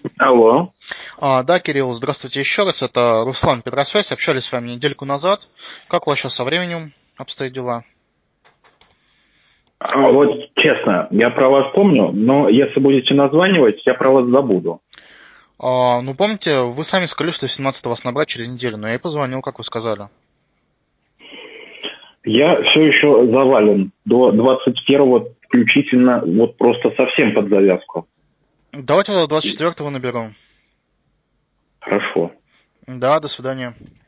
Алло. Да, Кирилл, здравствуйте еще раз. Это Руслан, Петросвязь. Общались с вами недельку назад. Как у вас сейчас со временем обстоят дела? Вот честно, я про вас помню, но если будете названивать, я про вас забуду. Ну, помните, вы сами сказали, что 17 вас набрать через неделю, но я и позвонил, как вы сказали. Я все еще завален до 21-го включительно, вот просто совсем под завязку. Давайте 24-го наберу. Хорошо. Да, до свидания.